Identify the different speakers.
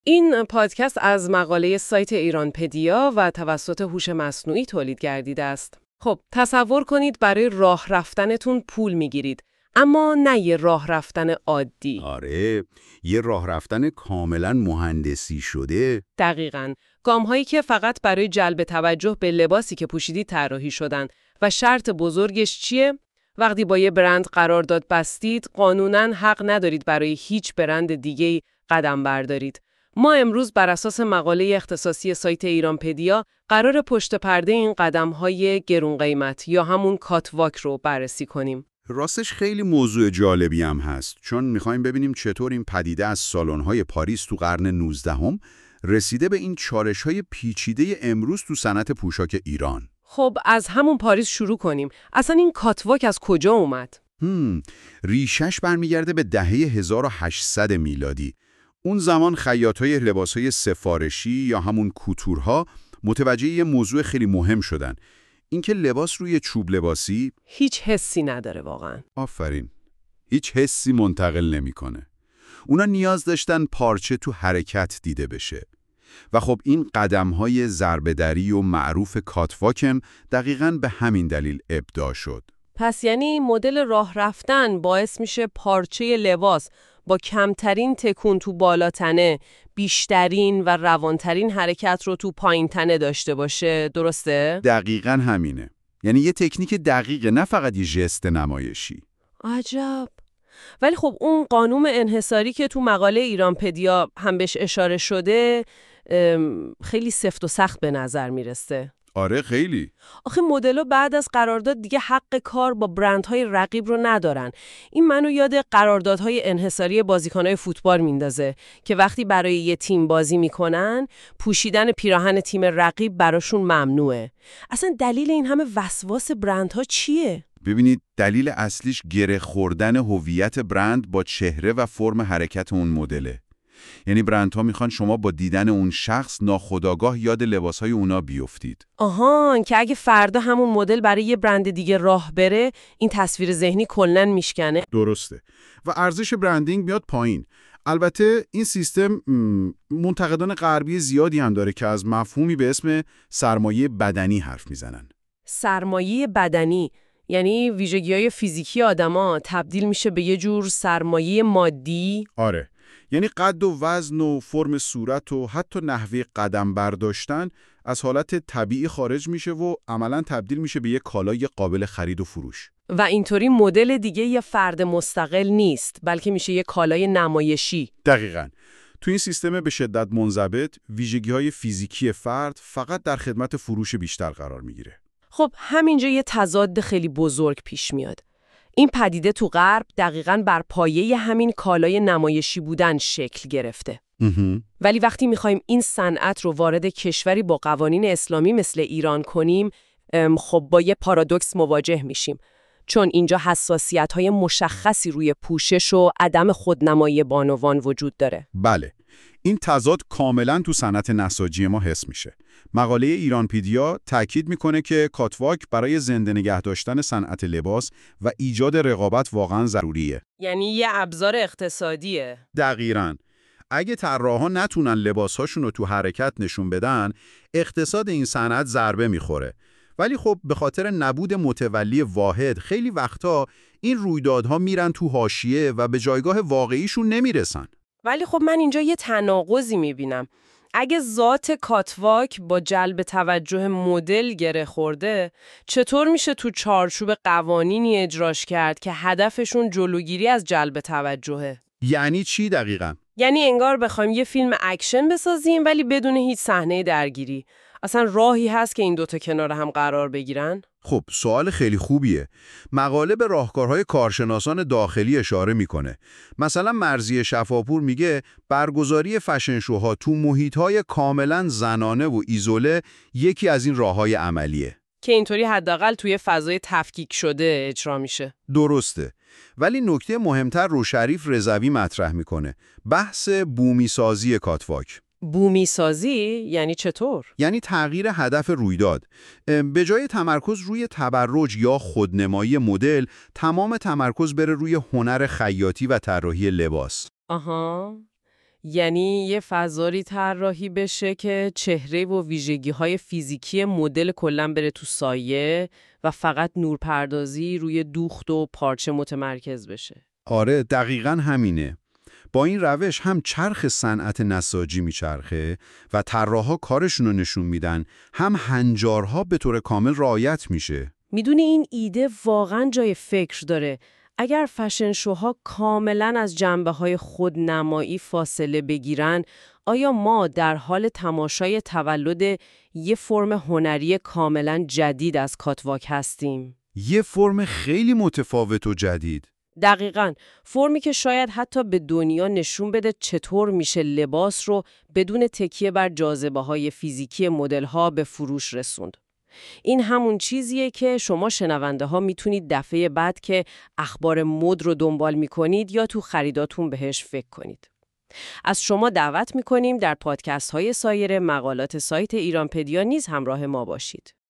Speaker 1: این پادکست از مقاله سایت ایرانپدیا و توسط هوش مصنوعی تولید گردیده است. خب تصور کنید برای راه رفتنتون پول میگیرید، اما نه یه راه رفتن عادی.
Speaker 2: آره، یه راه رفتن کاملا مهندسی شده.
Speaker 1: دقیقاً. گام‌هایی که فقط برای جلب توجه به لباسی که پوشیدید طراحی شدن و شرط بزرگش چیه؟ وقتی با یه برند قرارداد بستید، قانوناً حق ندارید برای هیچ برند دیگه‌ای قدم بردارید. ما امروز بر اساس مقاله اختصاصی سایت ایرانپدیا قرار پشت پرده این قدم‌های گرون قیمت یا همون کاتواک رو بررسی کنیم.
Speaker 2: راستش خیلی موضوع جالبی هم هست، چون میخوایم ببینیم چطور این پدیده از سالن‌های پاریس تو قرن 19 رسیده به این چالش‌های پیچیده امروز تو صنعت پوشاک ایران.
Speaker 1: خب از همون پاریس شروع کنیم. اصلا این کاتواک از کجا اومد؟
Speaker 2: ریشش برمیگرده به دهه 1800 میلادی. اون زمان خیاطای لباسهای سفارشی یا همون کوتورها متوجه یه موضوع خیلی مهم شدن. اینکه لباس روی چوب لباسی
Speaker 1: هیچ حسی نداره واقعا.
Speaker 2: آفرین. هیچ حسی منتقل نمیکنه. اونا نیاز داشتن پارچه تو حرکت دیده بشه. و خب این قدم‌های ضربه‌دری و معروف کاتواکم دقیقاً به همین دلیل ابداع شد.
Speaker 1: پس یعنی مدل راه رفتن باعث میشه پارچه لباس با کمترین تکون تو بالاتنه بیشترین و روانترین حرکت رو تو پایین تنه داشته باشه، درسته؟
Speaker 2: دقیقاً همینه. یعنی یه تکنیک دقیقه، نه فقط یه ژست نمایشی.
Speaker 1: عجب. ولی خب اون قانون انحصاری که تو مقاله ایرانپدیا هم بهش اشاره شده خیلی سفت و سخت به نظر میرسه.
Speaker 2: آره خیلی.
Speaker 1: آخه مدل‌ها بعد از قرارداد دیگه حق کار با برندهای رقیب رو ندارن. این منو یاد قراردادهای انحصاری بازیکن‌های فوتبال میندازه که وقتی برای یه تیم بازی میکنن، پوشیدن پیراهن تیم رقیب براشون ممنوعه. اصلا دلیل این همه وسواس برندها چیه؟
Speaker 2: ببینید دلیل اصلیش گره خوردن هویت برند با چهره و فرم حرکت اون مدله. یعنی برندها میخوان شما با دیدن اون شخص ناخودآگاه یاد لباسهای اونا بیفتید.
Speaker 1: آهان، که اگه فردا همون مدل برای یه برند دیگه راه بره، این تصویر ذهنی کلاً میشکنه.
Speaker 2: درسته. و ارزش برندینگ میاد پایین. البته این سیستم منتقدان غربی زیادی هم داره که از مفهومی به اسم سرمایه بدنی حرف میزنن.
Speaker 1: سرمایه بدنی یعنی ویژگی‌های فیزیکی آدما تبدیل میشه به یه جور سرمایه مادی؟
Speaker 2: آره. یعنی قد و وزن و فرم صورت و حتی نحوه قدم برداشتن از حالت طبیعی خارج میشه و عملاً تبدیل میشه به یک کالای قابل خرید و فروش.
Speaker 1: و اینطوری مدل دیگه یه فرد مستقل نیست، بلکه میشه یه کالای نمایشی.
Speaker 2: دقیقاً. تو این سیستم به شدت منضبط، ویژگی‌های فیزیکی فرد فقط در خدمت فروش بیشتر قرار میگیره.
Speaker 1: خب همینجا یه تضاد خیلی بزرگ پیش میاد. این پدیده تو غرب دقیقاً بر پایه همین کالای نمایشی بودن شکل گرفته. ولی وقتی میخوایم این صنعت رو وارد کشوری با قوانین اسلامی مثل ایران کنیم، خب با یه پارادوکس مواجه میشیم. چون اینجا حساسیت‌های مشخصی روی پوشش و عدم خودنمایی بانوان وجود داره.
Speaker 2: بله. این تضاد کاملاً تو صنعت نساجی ما حس میشه. مقاله ایرانپدیا تاکید میکنه که کاتواک برای زنده نگه داشتن صنعت لباس و ایجاد رقابت واقعاً ضروریه.
Speaker 1: یعنی یه ابزار اقتصادیه.
Speaker 2: دقیقاً. اگه طراحا نتونن لباساشون رو تو حرکت نشون بدن، اقتصاد این صنعت ضربه میخوره. ولی خب به خاطر نبود متولی واحد، خیلی وقتا این رویدادها میرن تو حاشیه و به جایگاه واقعیشون نمیرسن.
Speaker 1: ولی خب من اینجا یه تناقضی میبینم. اگه ذات کاتواک با جلب توجه مدل گره خورده، چطور میشه تو چارچوب قوانینی اجراش کرد که هدفشون جلوگیری از جلب توجهه؟
Speaker 2: یعنی چی دقیقاً؟
Speaker 1: یعنی انگار بخوایم یه فیلم اکشن بسازیم ولی بدون هیچ صحنه درگیری. اصلا راهی هست که این دوتا کنار هم قرار بگیرن؟
Speaker 2: خب سوال خیلی خوبیه. مقاله به راهکارهای کارشناسان داخلی اشاره میکنه. مثلا مرضیه شفاپور میگه برگزاری فشن شوها تو محیطهای کاملا زنانه و ایزوله یکی از این راههای عملیه.
Speaker 1: که اینطوری حداقل توی فضای تفکیک شده اجرا میشه.
Speaker 2: درسته. ولی نکته مهمتر رو شریف رضوی مطرح میکنه. بحث بومی سازی کاتواک.
Speaker 1: بومی سازی یعنی چطور؟
Speaker 2: یعنی تغییر هدف رویداد. به جای تمرکز روی تبرج یا خودنمایی مدل، تمام تمرکز بره روی هنر خیاطی و طراحی لباس.
Speaker 1: آها. یعنی یه فضایی طراحی بشه که چهره و ویژگی‌های فیزیکی مدل کلاً بره تو سایه و فقط نورپردازی روی دوخت و پارچه متمرکز بشه.
Speaker 2: آره دقیقاً همینه. با این روش هم چرخ صنعت نساجی میچرخه و طراحا کارشونو نشون میدن، هم هنجارها به طور کامل رعایت میشه.
Speaker 1: میدونی این ایده واقعاً جای فکر داره. اگر فشن شوها کاملاً از جنبه‌های خودنمایی فاصله بگیرن، آیا ما در حال تماشای تولد یه فرم هنری کاملاً جدید از کاتواک هستیم؟
Speaker 2: یه فرم خیلی متفاوت و جدید.
Speaker 1: دقیقاً، فرمی که شاید حتی به دنیا نشون بده چطور میشه لباس رو بدون تکیه بر جاذبه‌های فیزیکی مدل‌ها به فروش رسوند. این همون چیزیه که شما شنونده ها میتونید دفعه بعد که اخبار مد رو دنبال میکنید یا تو خریداتون بهش فکر کنید. از شما دعوت میکنیم در پادکست های سایر مقالات سایت ایرانپدیا نیز همراه ما باشید.